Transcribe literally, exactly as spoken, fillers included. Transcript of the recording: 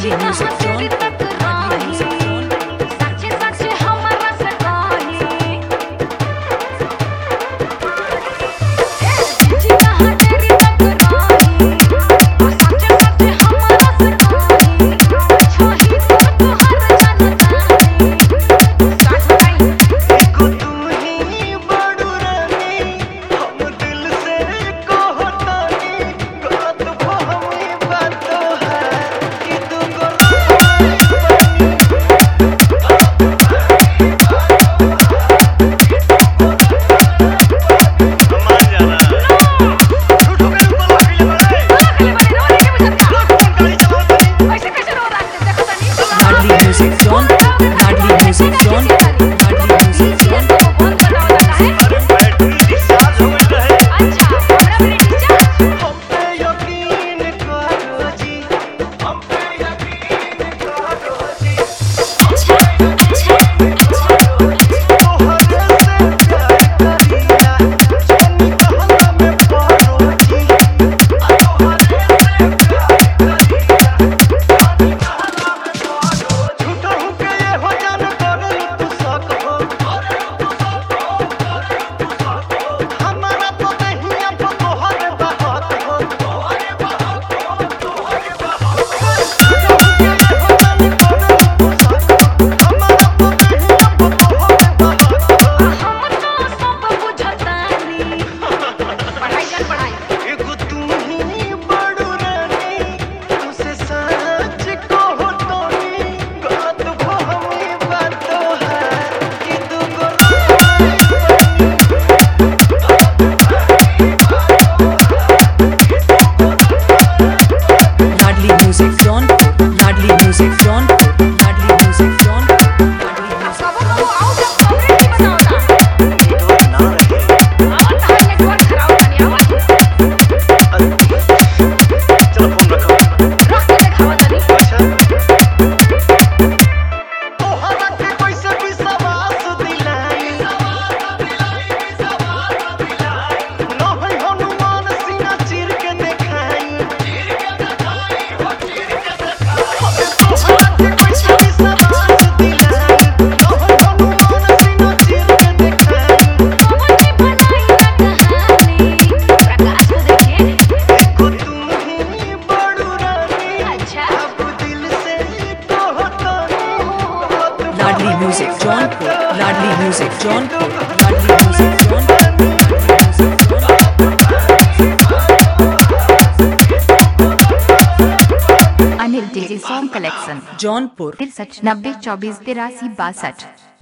लाडली music zone Ladli music जोन सच्चे सच्चे हमारा से कही जी कहां तेरी टकराई सच्चे सच्चे हमारा से कही छोही तो हर जनतानी साथ नहीं एको तू ही बड़ू रानी हम दिल से कहतानी बात भहमी बात है कि तू को Ladli music zone Ladli music zone Ladli music zone हम पे यकीन करो जी हम पे यकीन करो जी तोहरे से प्यार करिया जानी कहला में पड़ो जी तोहरे से प्यार करिया जानी कहला में पड़ो झूठा हो के ये हो जान करे तू सक हो करे तू सक हो करे तू सक हो हमारा तो नहीं अब तोहरे बात हो तोहरे बात हो तोहरे बात हो झूठा हो के ये हो जान करे तू सक हो हमारा तो नहीं अब तोहरे बात हो हम तो सब बुझतानी पढ़ाई कर पढ़ाई एगो तू ही बड़ू रानी तुसे सच कहो तोनी बात भहमी बात है कि तू को Ladli music zone Ladli music zone Ladli music zone Ladli music सब लोग आओ जब कमरे नहीं बनाओ ना रहे आवत है नेटवर्क खराब बनी आवत चलो फोन रखो रख के दिखावा तनी अच्छा तोहरा के कैसे विश्वास दिलाई विश्वास दिलाई विश्वास दिलाई न है हनुमान सिंह चीर के देखाई चीर के देखाई हो चीर के देखाई तोहरा के कैसे विश्वास दिलाई न है हनुमान सिंह चीर के देखाई पवन जी बनाई ना कहानी प्रकाश को देखिए एको तू ही बड़ू रानी अच्छा अब दिल से कहतानी बात Ladli music zone Ladli music zone Ladli music zone Anil DJ song collection Jaunpur तिरसठ नब्बे चौबीस तिरासी बासठ